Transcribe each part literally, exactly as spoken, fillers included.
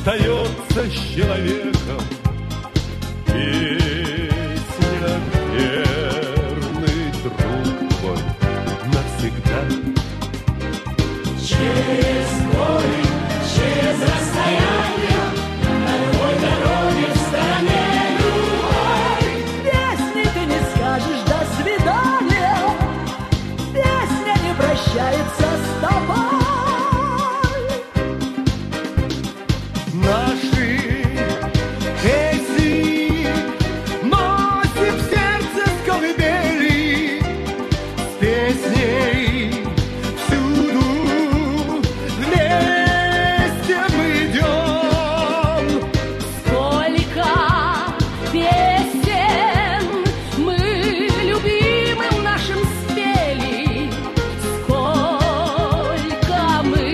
остается с человеком. Песня, верный друг твой навсегда. Через горы, через расстояние, на любой дороге в стороне любой. Песни ты не скажешь «до свидания», песня не прощается с тобой. Наши песни носим в сердце с колыбели, с песней всюду вместе мы идем. Сколько песен мы любимым нашим спели, сколько мы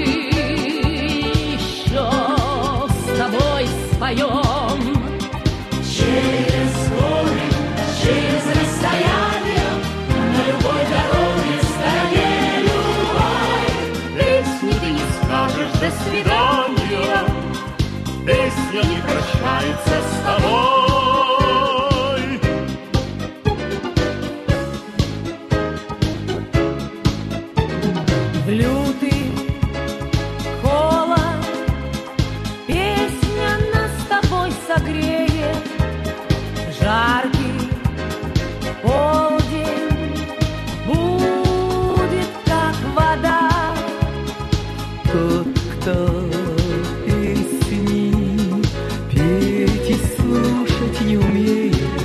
еще с тобой споем. Через горы, через расстояние, на любой дороге в стороне любой. Песни ты не скажешь «до свидания», песня не прощается с тобой. В лютый холод песня нас с тобой согреет. Жаркий полдень будет как вода. Тот, кто песни петь и слушать не умеет,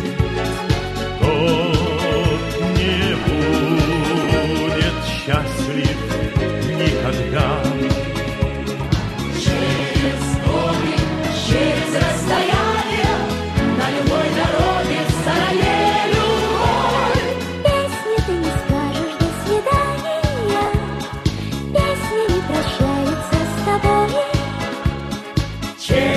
Тот не будет счастлив никогда. Через горы, через расстояние, на любой дороге в стороне любой. Песни ты не скажешь «до свидания», песня не прощается с тобой. Через